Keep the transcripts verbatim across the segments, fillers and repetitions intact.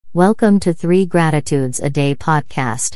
Welcome to Three Gratitudes a Day podcast.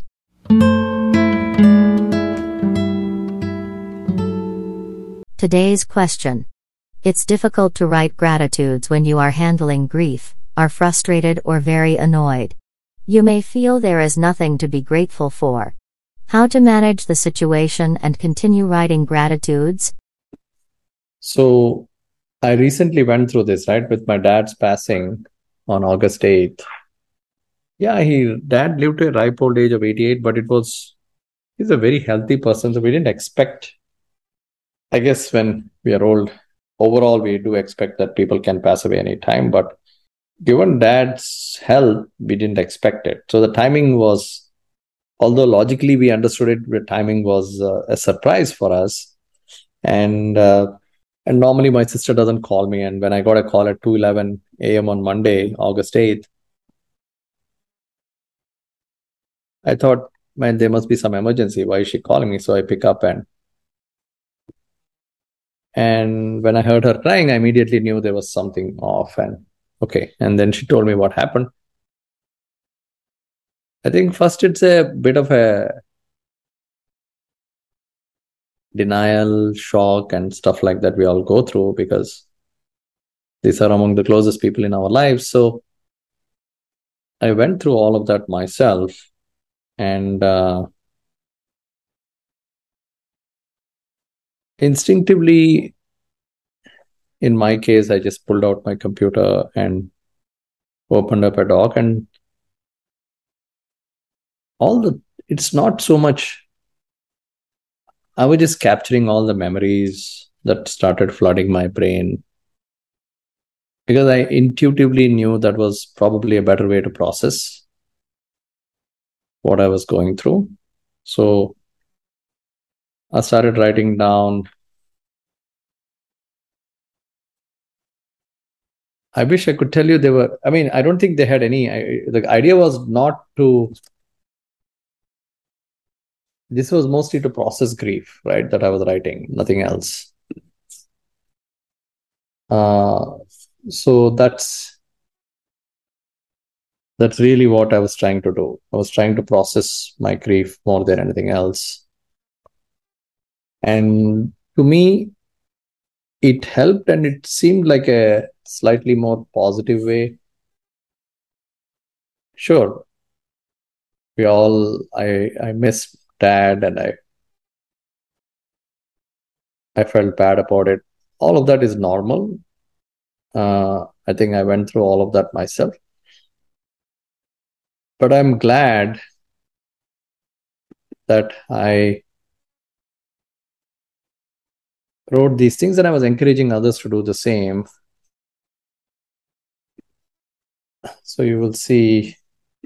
Today's question. It's difficult to write gratitudes when you are handling grief, are frustrated or very annoyed. You may feel there is nothing to be grateful for. How to manage the situation and continue writing gratitudes? So, I recently went through this, right, with my dad's passing on August eighth. Yeah, he dad lived to a ripe old age of eighty-eight, but it was he's a very healthy person, so we didn't expect. I guess when we are old, overall we do expect that people can pass away anytime, but given dad's health, we didn't expect it. So the timing was, although logically we understood it, the timing was uh, a surprise for us. And uh, and normally my sister doesn't call me, and when I got a call at two eleven a.m. on Monday, August eighth, I thought, man, there must be some emergency. Why is she calling me? So I pick up, and and when I heard her crying, I immediately knew there was something off. And okay, and then she told me what happened. I think first it's a bit of a denial, shock, and stuff like that we all go through because these are among the closest people in our lives. So I went through all of that myself, and uh, instinctively, in my case, I just pulled out my computer and opened up a doc, and all the it's not so much. I was just capturing all the memories that started flooding my brain because I intuitively knew that was probably a better way to process what I was going through. So I started writing down. I wish I could tell you they were, I mean, I don't think they had any, I, the idea was not to, this was mostly to process grief, right? That I was writing, nothing else. Uh, so that's, that's really what I was trying to do. I was trying to process my grief more than anything else. And to me, it helped, and it seemed like a slightly more positive way. Sure, we all, I, I miss dad, and I, I felt bad about it. All of that is normal. Uh, I think I went through all of that myself. But I'm glad that I wrote these things, and I was encouraging others to do the same. So you will see,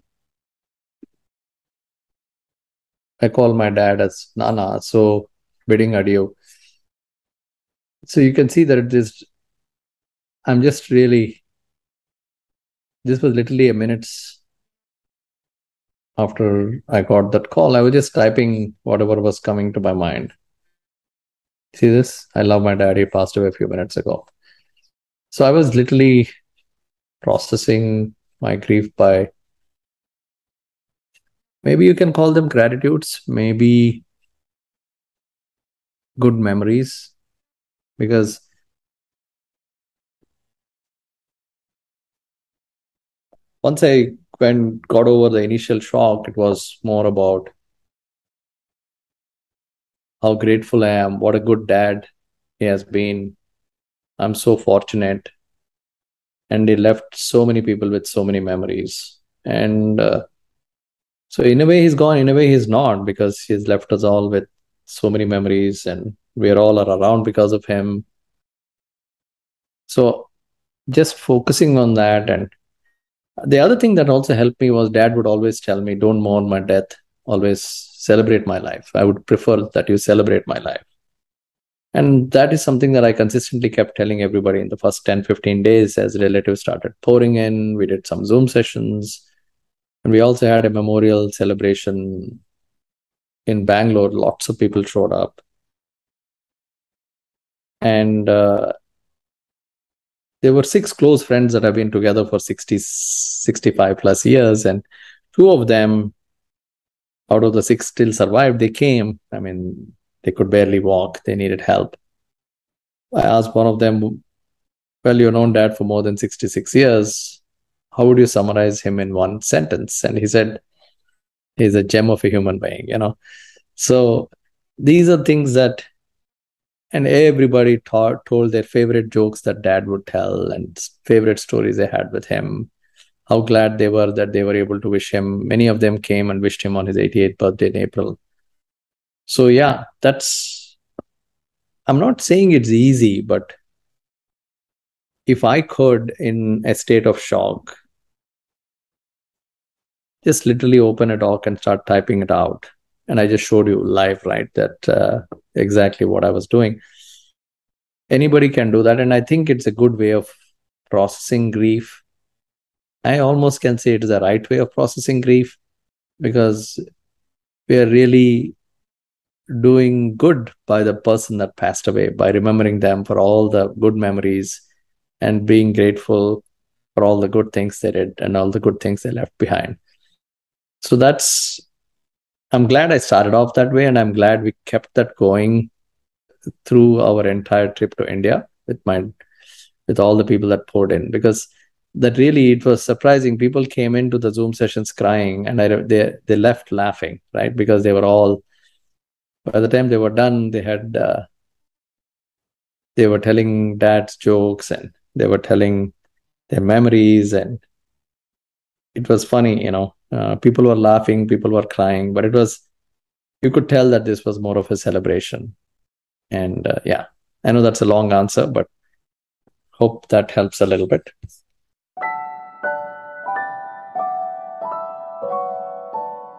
I call my dad as Nana, so bidding adieu. So you can see that it is, I'm just really, this was literally a minutes after I got that call. I was just typing whatever was coming to my mind. See this? I love my dad. He passed away a few minutes ago. So I was literally processing my grief by, maybe you can call them gratitudes, maybe good memories, because once I when got over the initial shock, it was more about how grateful I am, what a good dad he has been. I'm so fortunate. And he left so many people with so many memories. And uh, so in a way he's gone, in a way he's not, because he's left us all with so many memories, and we're all are around because of him. So just focusing on that. And the other thing that also helped me was dad would always tell me, don't mourn my death, always celebrate my life. I would prefer that you celebrate my life. And that is something that I consistently kept telling everybody in the first ten, fifteen days as relatives started pouring in. We did some Zoom sessions. And we also had a memorial celebration in Bangalore. Lots of people showed up. And uh, there were six close friends that have been together for sixty, sixty-five plus years, and two of them out of the six still survived. They came. I mean, they could barely walk. They needed help. I asked one of them, well, you've known Dad for more than sixty-six years. How would you summarize him in one sentence? And he said, he's a gem of a human being, you know. So these are things that, and everybody taught, told their favorite jokes that Dad would tell and favorite stories they had with him. How glad they were that they were able to wish him. Many of them came and wished him on his eighty-eighth birthday in April. So yeah, that's, I'm not saying it's easy, but if I could, in a state of shock, just literally open a doc and start typing it out. And I just showed you live, right, that uh, exactly what I was doing. Anybody can do that. And I think it's a good way of processing grief. I almost can say it is the right way of processing grief, because we are really doing good by the person that passed away, by remembering them for all the good memories and being grateful for all the good things they did and all the good things they left behind. So that's, I'm glad I started off that way, and I'm glad we kept that going through our entire trip to India with my, with all the people that poured in, because that really, it was surprising. People came into the Zoom sessions crying, and I, they they left laughing, right? Because they were all, by the time they were done, they had, uh, they were telling Dad's jokes, and they were telling their memories, and it was funny, you know. Uh, people were laughing, people were crying, but it was, you could tell that this was more of a celebration. And uh, yeah, I know that's a long answer, but hope that helps a little bit.